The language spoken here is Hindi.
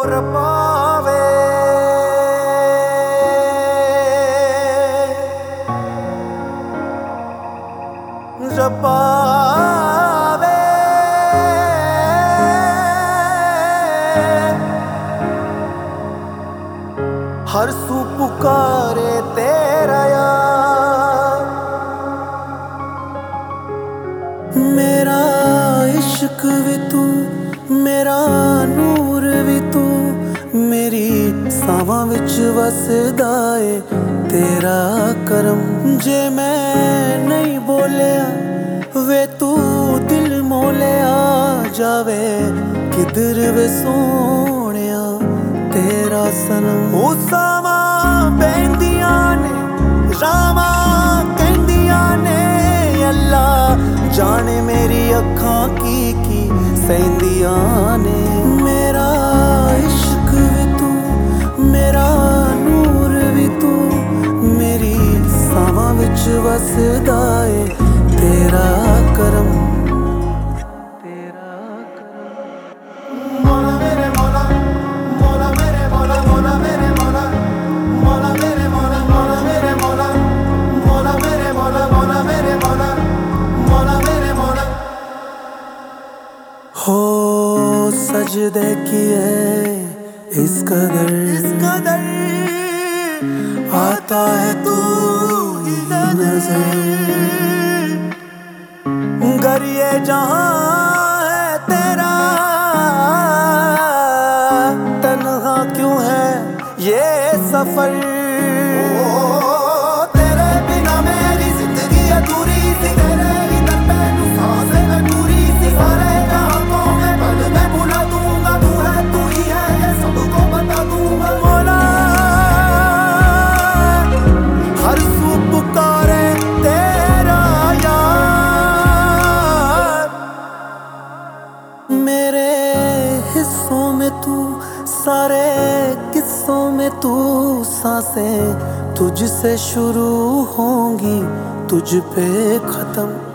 रब्बा वे रब्बा वे हर सू पुकारे तेरा यार। मेरा इश्क भी तू, मेरा नूर भी तू, मेरी सावां विच वसदा ए तेरा करम। जे मैं नहीं बोलिया वे तू दिल मोलिया जावे किधर वे सोहणिया तेरा सनम। ओ सावां पैंदियां ने रावां कहंदियां ने अल्लाह जाने मेरी अखां की सैंदियां ने। मेरा इश्क भी तू, मेरा नूर भी तू, मेरी सावां विच वसदा ए तेरा करम। हो सजदे किए इस कदर आता है तू ही नजर। गर ये जहां है तेरा तन्हा क्यों है ये सफर। तेरे बिना मेरी जिंदगी अधूरी सी, तेरे ही दर पे सांसें अधूरी सी। सारे जहां को मैं पल में भुला दूंगा, तू है तू ही है ये सबको बता दूंगा। मौला हर सू पुकारे तेरा यार। मेरे हिस्सों में तू, सारे किस्सों में तू, सांसें तुझसे शुरू होंगी तुझ पे खत्म।